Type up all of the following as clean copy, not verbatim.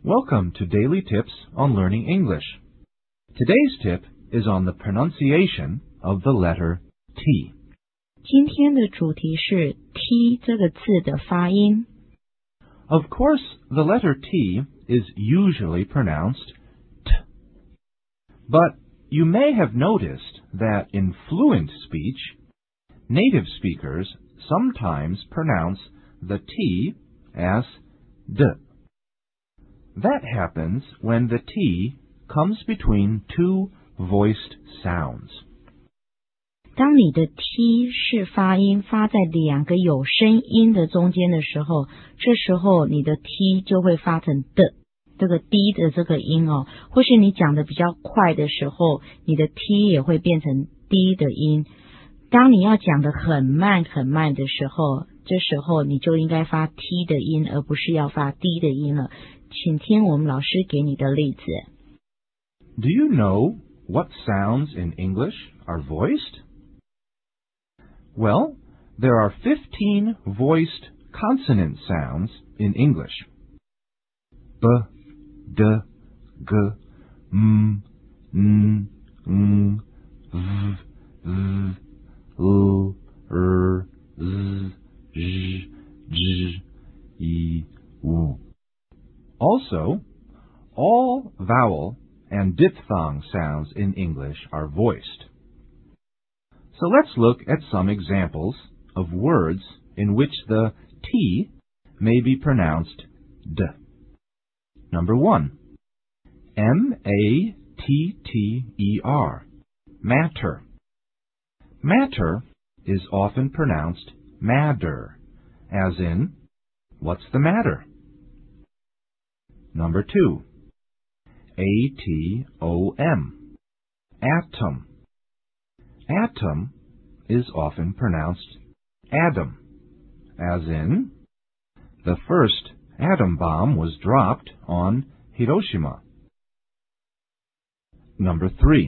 Welcome to Daily Tips on Learning English. Today's tip is on the pronunciation of the letter T. 今天的主题是 T 这个字的发音。 Of course, the letter T is usually pronounced T. But you may have noticed that in fluent speech, native speakers sometimes pronounce the T as D. That happens when the T comes between two voiced sounds. 当你的 T 是发音发在两个有声音的中间的时候，这时候你的 T 就会发成的这个 D 的这个音哦，或是你讲的比较快的时候，你的 T 也会变成 D 的音。当你要讲的很慢很慢的时候，这时候你就应该发 T 的音，而不是要发 D 的音了。请听我们老师给你的例子。 Do you know what sounds in English are voiced? Well, there are 15 voiced consonant sounds in English. B, D, G, M, N, Ng, V, V, L, R, Z, J, J, E, W. Also, all vowel and diphthong sounds in English are voiced. So let's look at some examples of words in which the T may be pronounced D. Number 1. M-A-T-T-E-R. Matter. Matter is often pronounced madder, as in, what's the matter? Number 2. A-T-O-M. Atom. Atom is often pronounced Adam, as in, the first atom bomb was dropped on Hiroshima. Number 3.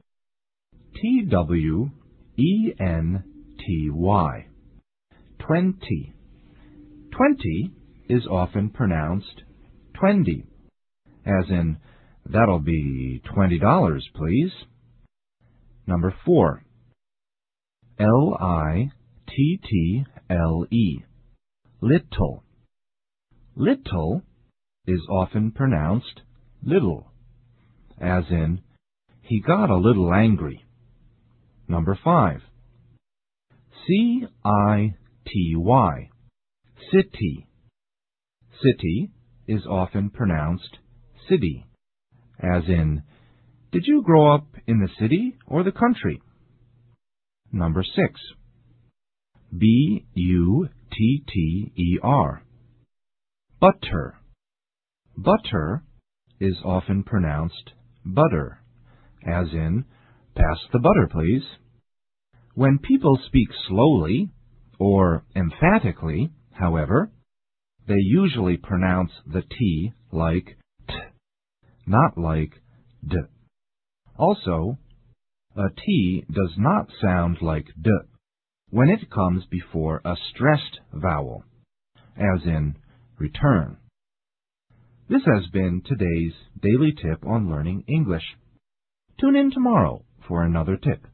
T-W-E-N-T-Y. 20. 20 is often pronounced twendy, as in, that'll be $20, please. Number 4. L-I-T-T-L-E. Little. Little is often pronounced little, as in, he got a little angry. Number 5. C-I-T-Y. City. City is often pronounced city, as in, did you grow up in the city or the country? Number 6. B-U-T-T-E-R. Butter. Butter is often pronounced butter, as in, pass the butter, please. When people speak slowly or emphatically, however, they usually pronounce the T like T, not like D. Also, a T does not sound like D when it comes before a stressed vowel, as in return. This has been today's Daily Tip on Learning English. Tune in tomorrow for another tip.